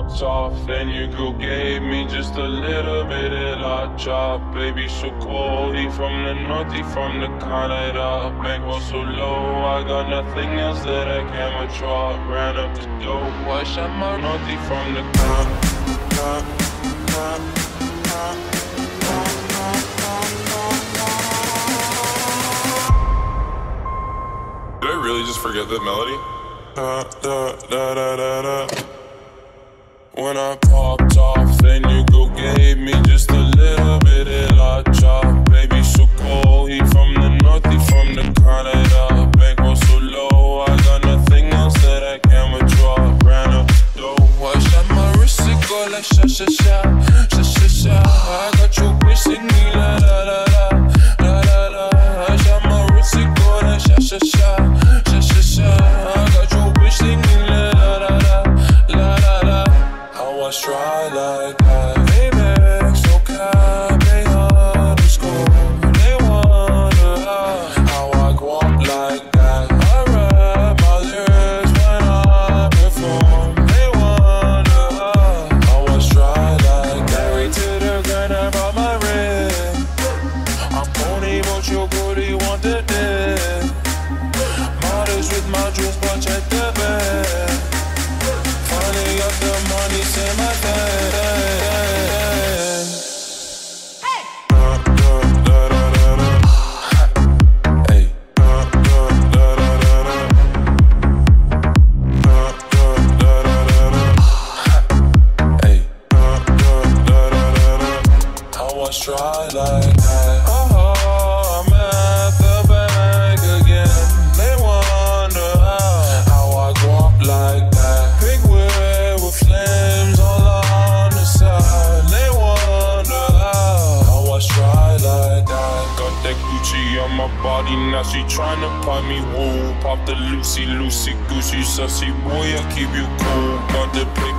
popped off, then your girl gave me just a little bit of la chop. Baby so cold, he from the north, he from the Canada. Bankroll so low, I got nothing else that I can withdraw. Ran up the dough, I shot my north, he from the Did I really just forget that melody? When I popped off, then your girl gave me just a little bit of la chop. Baby so cold, he from the north, he from the Canada. Bankroll so low, I got nothing else that I can withdraw. Ran up the dough, I shot my wrist, it go like sha sha sha, sha sha sha. I got your bitch singing la la la la, la la la. I shot my wrist, it go like sha sha sha, sha sha sha. I got your bitch singing la la la la, la la la. How I try like that, baby, so cap, they underscore. They wonder how I go up like that. I rap my lyrics when I perform. They wonder how I try like that. Married to the grind, I brought my ring. I'm pony, but your booty want the dick. Modest with my jewels, but check the bag. Finally got the money, say my dad. Hey. Hey. How I try like that. Oh, I'm at the bank again. They wonder how I go up like that. Big wheel with flames all on the side. They wonder how I try like that. Got that Gucci on my body, now she tryna pop me woo. Pop the Lucy, Lucy, Gucci, sussy boy, I keep you cool. Got the play